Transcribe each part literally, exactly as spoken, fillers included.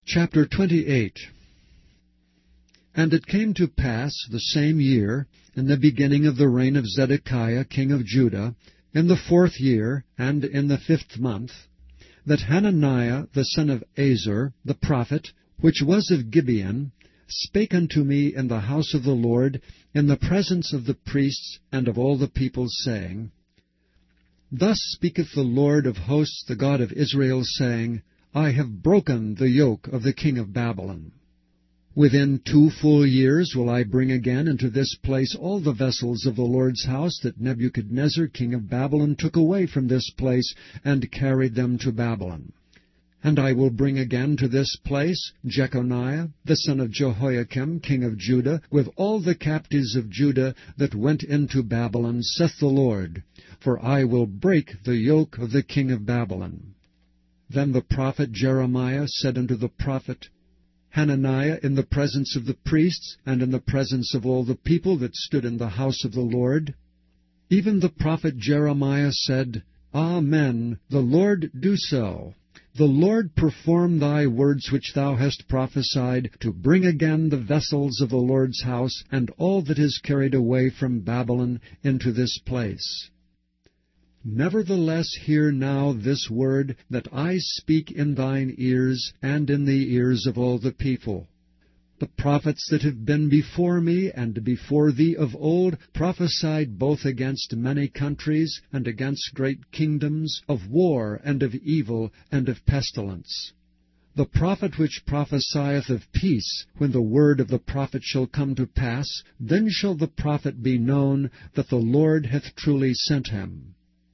Chapter twenty-eight. And it came to pass the same year, in the beginning of the reign of Zedekiah king of Judah, in the fourth year, and in the fifth month, that Hananiah the son of Azur, the prophet, which was of Gibeon, spake unto me in the house of the Lord, in the presence of the priests and of all the people, saying, Thus speaketh the Lord of hosts, the God of Israel, saying, I have broken the yoke of the king of Babylon. Within two full years will I bring again into this place all the vessels of the Lord's house that Nebuchadnezzar king of Babylon took away from this place, and carried them to Babylon. And I will bring again to this place Jeconiah the son of Jehoiakim king of Judah, with all the captives of Judah that went into Babylon, saith the Lord, for I will break the yoke of the king of Babylon. Then the prophet Jeremiah said unto the prophet Hananiah in the presence of the priests, and in the presence of all the people that stood in the house of the Lord, even the prophet Jeremiah said, Amen, the Lord do so. The Lord perform thy words which thou hast prophesied, to bring again the vessels of the Lord's house, and all that is carried away from Babylon into this place. Nevertheless hear now this word that I speak in thine ears, and in the ears of all the people. The prophets that have been before me and before thee of old prophesied both against many countries, and against great kingdoms, of war, and of evil, and of pestilence. The prophet which prophesieth of peace, when the word of the prophet shall come to pass, then shall the prophet be known that the Lord hath truly sent him.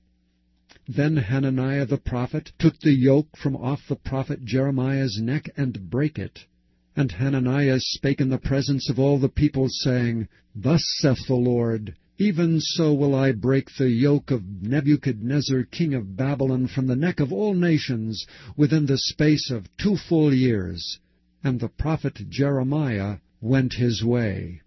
Then Hananiah the prophet took the yoke from off the prophet Jeremiah's neck, and brake it. And Hananiah spake in the presence of all the people, saying, Thus saith the Lord, Even so will I break the yoke of Nebuchadnezzar king of Babylon from the neck of all nations, within the space of two full years. And the prophet Jeremiah went his way.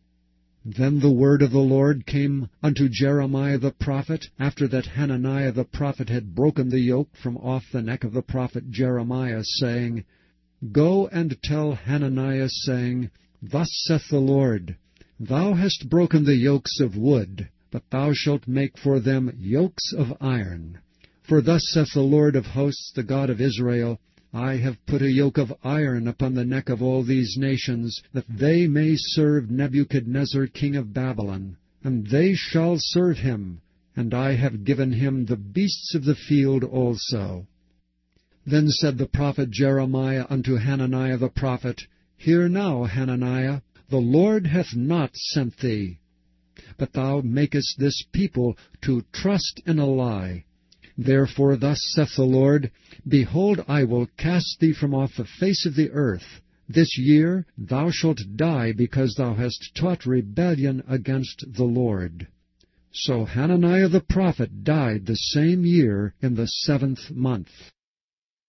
Then the word of the Lord came unto Jeremiah the prophet, after that Hananiah the prophet had broken the yoke from off the neck of the prophet Jeremiah, saying, Go and tell Hananiah, saying, Thus saith the Lord, Thou hast broken the yokes of wood, but thou shalt make for them yokes of iron. For thus saith the Lord of hosts, the God of Israel, I have put a yoke of iron upon the neck of all these nations, that they may serve Nebuchadnezzar king of Babylon. And they shall serve him, and I have given him the beasts of the field also. Then said the prophet Jeremiah unto Hananiah the prophet, Hear now, Hananiah, the Lord hath not sent thee, but thou makest this people to trust in a lie. Therefore thus saith the Lord, Behold, I will cast thee from off the face of the earth. This year thou shalt die, because thou hast taught rebellion against the Lord. So Hananiah the prophet died the same year in the seventh month.